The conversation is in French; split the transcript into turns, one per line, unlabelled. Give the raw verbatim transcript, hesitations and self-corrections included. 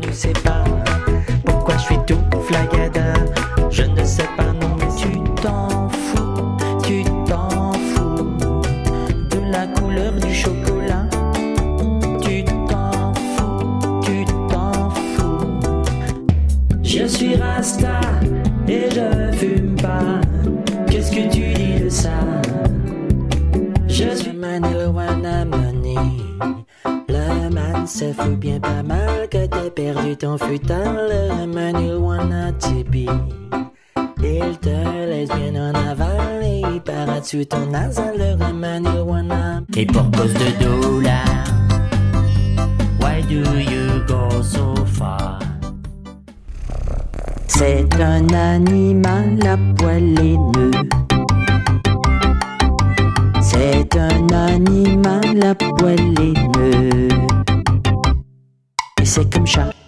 ne sais pas pourquoi je suis tout flagada. Je ne sais pas, non, mais tu t'en fous, tu t'en fous de la couleur du chocolat. Tu t'en fous, tu t'en fous. Je suis Rasta et je fume pas. Qu'est-ce que tu dis de ça? Je suis Manil Wanamani. Le man se fout bien pas mal que t'aies perdu ton futal. Le Manil Wanatibi. Il te laisse bien en aval et il part dessus ton nasal. Le Manil Wana. Et pour cause de dollars, why do you go so far? C'est un animal à poilineux. C'est un animal à poilineux. Et c'est comme chat.